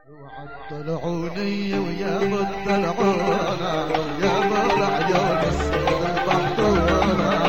طلعوني ويا بطلعونا ويا بالعيون السود بطونا.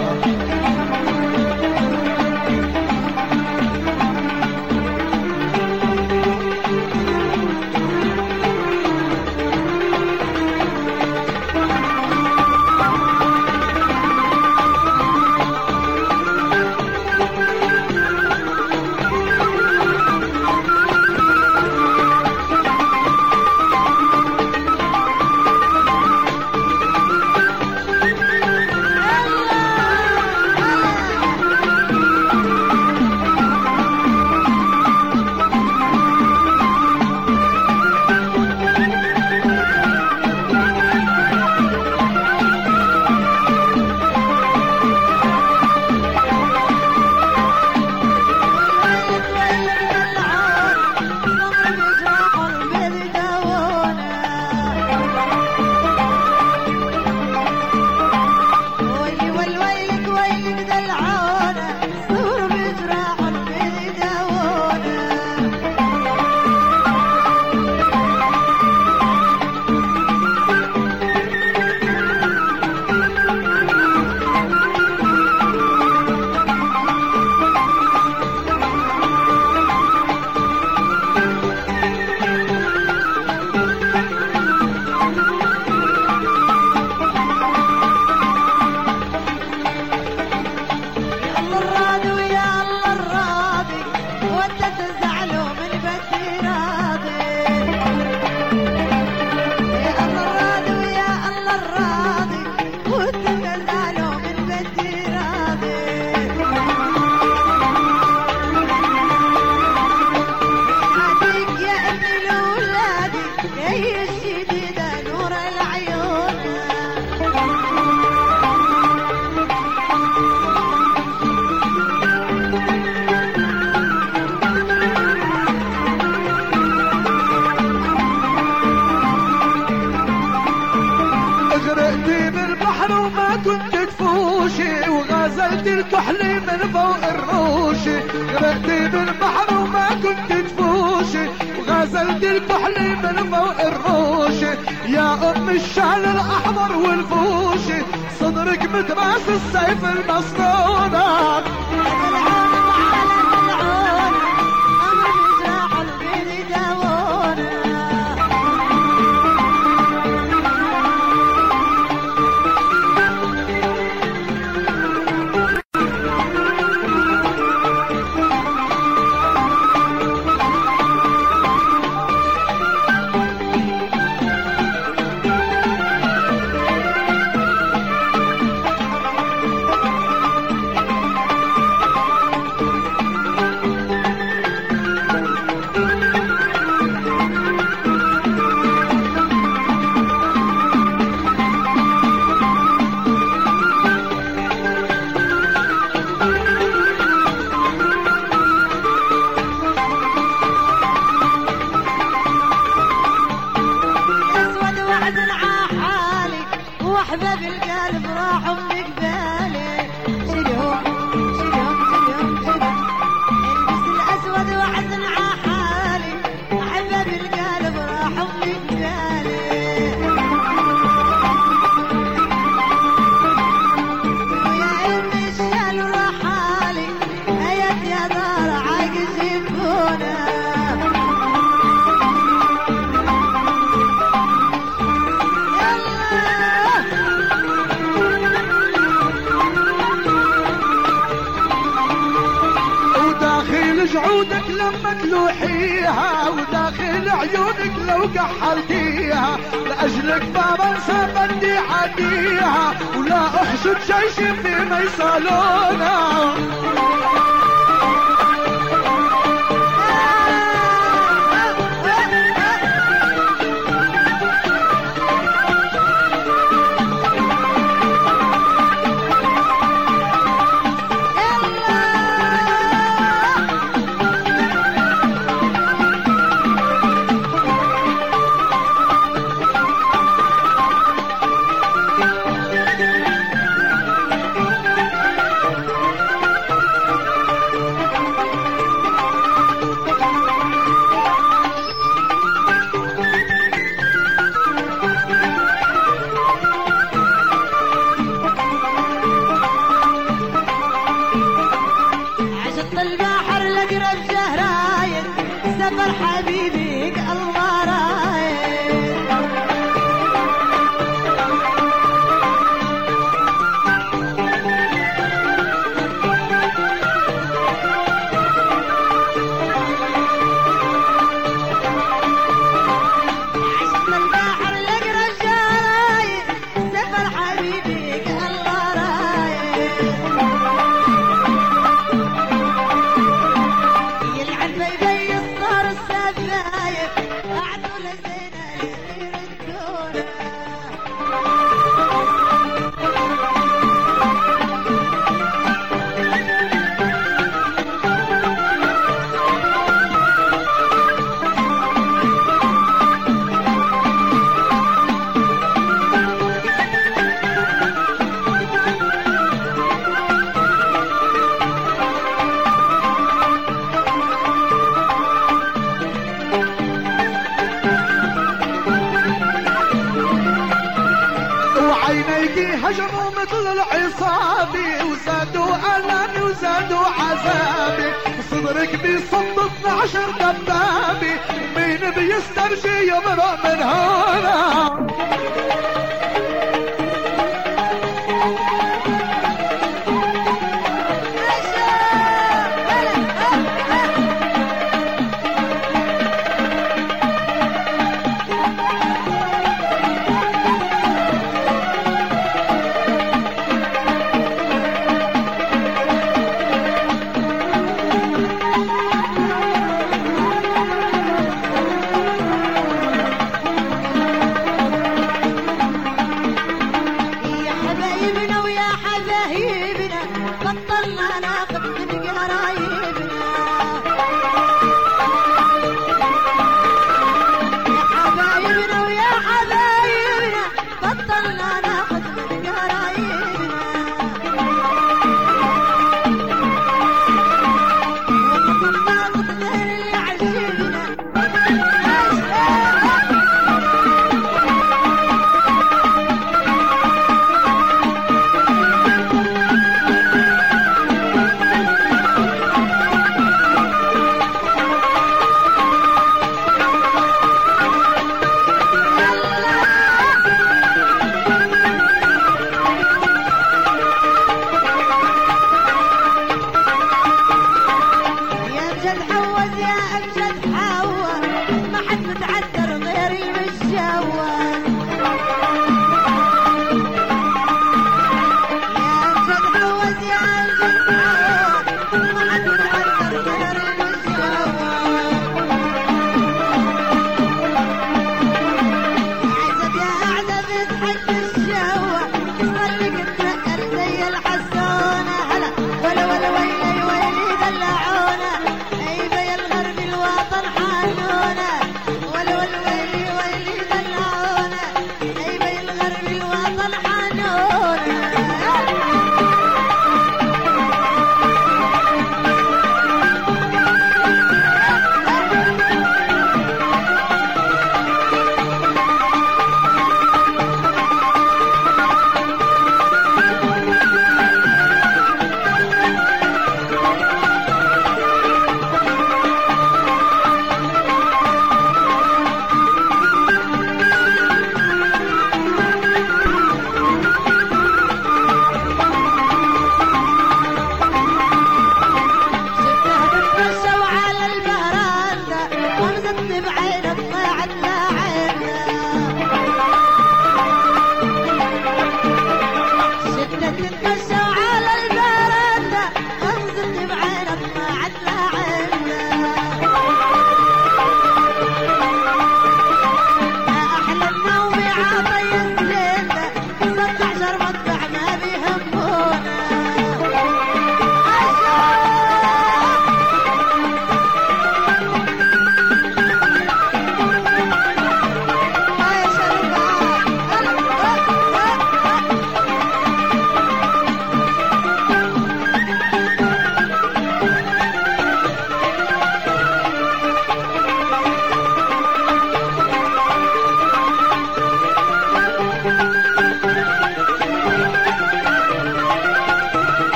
كنت تفوشي وغازلت الكحلي من فوق الروشي. غرقتي بالبحر وما كنت تفوشي وغازلت الكحلي من فوق الروشي. يا ام الشعل الاحمر والفوشي صدرك متراس السيف المصنونة. احباب القلب راحوا من قبالي. شيلهم شيلهم شيلهم شيلهم البس الاسود وحزن عحالي. احباب القلب راحوا من قبالي. ويا ام الشال رحالي ايات يا دار عاجز يكونا. جعودك لما تلوحيها وداخل عيونك لو كحلتيها. لأجلك ما بنسى بدي عديها ولا أحشد جيشي في ميصالونا. حبيبك الله رايد. عشت البحر لقرا الجرايد سفر حبيبك الله رايد. يلعب بيدي الصار السفايف قعدوا لزينة يصير الدونة. وعينيكي هجموا مثل العصابي وزادوا ألمي وزادوا عذابي صدرك بيصد 12 دبابي مين بيسترجي يمرق من هنا. يا حبايبنا ويا حبايبنا بطلنا ناخذ من قرايبنا. يا حبايبنا ويا حبايبنا بطلنا ناخذ من قرايبنا. وقت ناخذ من اللي عجبنا. يا امجد حوز يا امجد حوز ما حد متعذر غير المشوز. يا امجد حوز يا امجد حوز ما حد متعذر غير المشوز. عزب يا اعزب يضحك الشوى صلك تنقر زي الحسونة. هلا ولا ولا ويلي ويلي دلعونا ايبه يا الغرب الوطن حنونا. ولا ولا ويلي ويلي دلعونا ايبه يا الغرب الوطن حنونا. شفتها تتمشى وعلى البرندة ومزتني بعين